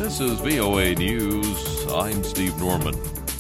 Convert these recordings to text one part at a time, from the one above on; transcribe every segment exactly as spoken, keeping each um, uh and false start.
This is V O A News. I'm Steve Norman.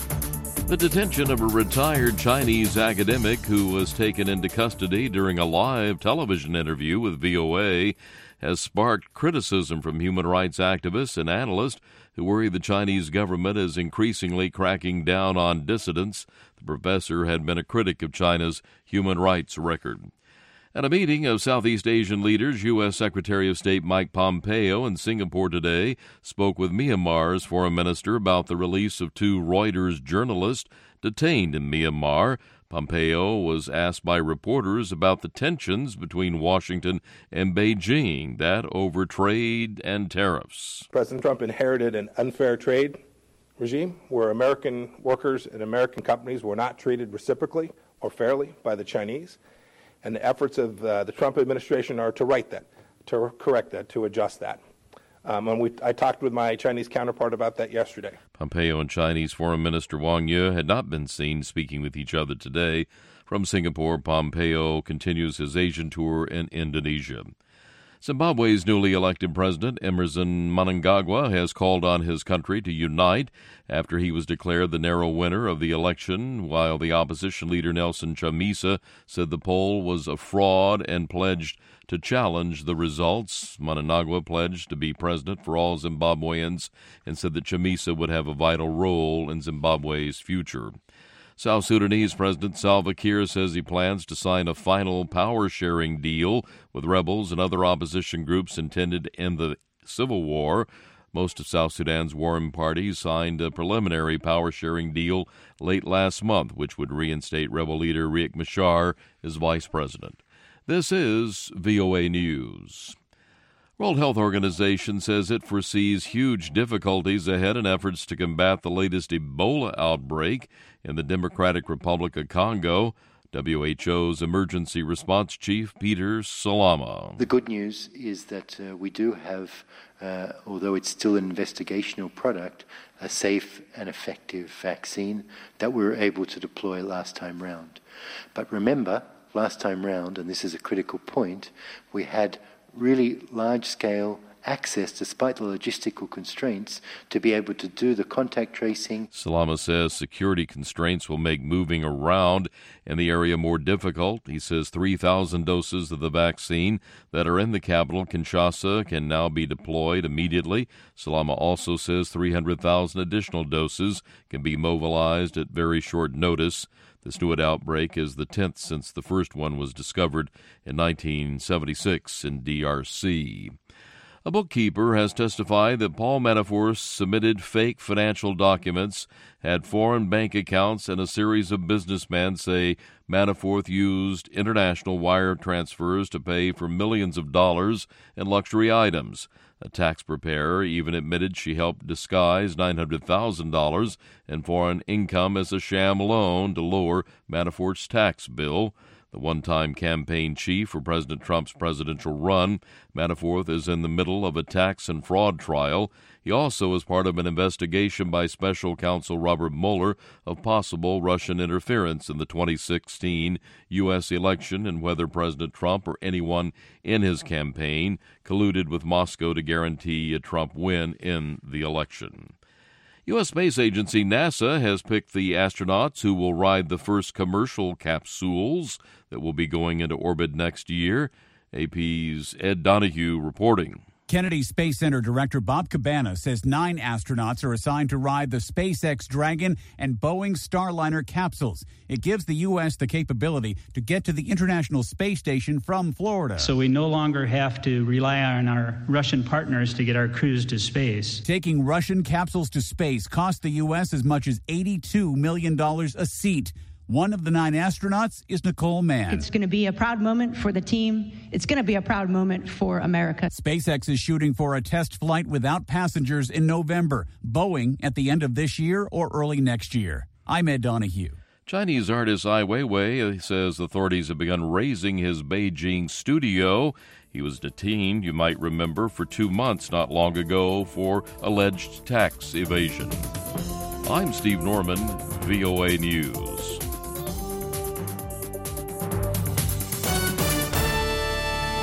The detention of a retired Chinese academic who was taken into custody during a live television interview with V O A has sparked criticism from human rights activists and analysts who worry the Chinese government is increasingly cracking down on dissidents. The professor had been a critic of China's human rights record. At a meeting of Southeast Asian leaders, U S. Secretary of State Mike Pompeo in Singapore today spoke with Myanmar's foreign minister about the release of two Reuters journalists detained in Myanmar. Pompeo was asked by reporters about the tensions between Washington and Beijing, that over trade and tariffs. President Trump inherited an unfair trade regime where American workers and American companies were not treated reciprocally or fairly by the Chinese. And the efforts of uh, the Trump administration are to right that, to correct that, to adjust that. Um, and we, I talked with my Chinese counterpart about that yesterday. Pompeo and Chinese Foreign Minister Wang Yi had not been seen speaking with each other today. From Singapore, Pompeo continues his Asian tour in Indonesia. Zimbabwe's newly elected president, Emmerson Mnangagwa, has called on his country to unite after he was declared the narrow winner of the election, while the opposition leader Nelson Chamisa said the poll was a fraud and pledged to challenge the results. Mnangagwa pledged to be president for all Zimbabweans and said that Chamisa would have a vital role in Zimbabwe's future. South Sudanese President Salva Kiir says he plans to sign a final power-sharing deal with rebels and other opposition groups intended to end the civil war. Most of South Sudan's warring parties signed a preliminary power-sharing deal late last month, which would reinstate rebel leader Riek Machar as vice president. This is V O A News. World Health Organization says it foresees huge difficulties ahead in efforts to combat the latest Ebola outbreak in the Democratic Republic of Congo. W H O's Emergency Response Chief Peter Salama. The good news is that uh, we do have, uh, although it's still an investigational product, a safe and effective vaccine that we were able to deploy last time round. But remember, last time round, and this is a critical point, we had really large-scale access, despite the logistical constraints, to be able to do the contact tracing. Salama says security constraints will make moving around in the area more difficult. He says three thousand doses of the vaccine that are in the capital, Kinshasa, can now be deployed immediately. Salama also says three hundred thousand additional doses can be mobilized at very short notice. This new outbreak is the tenth since the first one was discovered in nineteen seventy-six in D R C. A bookkeeper has testified that Paul Manafort submitted fake financial documents, had foreign bank accounts, and a series of businessmen say Manafort used international wire transfers to pay for millions of dollars in luxury items. A tax preparer even admitted she helped disguise nine hundred thousand dollars in foreign income as a sham loan to lower Manafort's tax bill. The one-time campaign chief for President Trump's presidential run, Manafort is in the middle of a tax and fraud trial. He also is part of an investigation by special counsel Robert Mueller of possible Russian interference in the twenty sixteen U S election and whether President Trump or anyone in his campaign colluded with Moscow to guarantee a Trump win in the election. U S. Space Agency NASA has picked the astronauts who will ride the first commercial capsules that will be going into orbit next year. A P's Ed Donahue reporting. Kennedy Space Center Director Bob Cabana says nine astronauts are assigned to ride the SpaceX Dragon and Boeing Starliner capsules. It gives the U S the capability to get to the International Space Station from Florida. So we no longer have to rely on our Russian partners to get our crews to space. Taking Russian capsules to space cost the U S as much as eighty-two million dollars a seat. One of the nine astronauts is Nicole Mann. It's going to be a proud moment for the team. It's going to be a proud moment for America. SpaceX is shooting for a test flight without passengers in November. Boeing at the end of this year or early next year. I'm Ed Donahue. Chinese artist Ai Weiwei says authorities have begun raising his Beijing studio. He was detained, you might remember, for two months not long ago for alleged tax evasion. I'm Steve Norman, V O A News.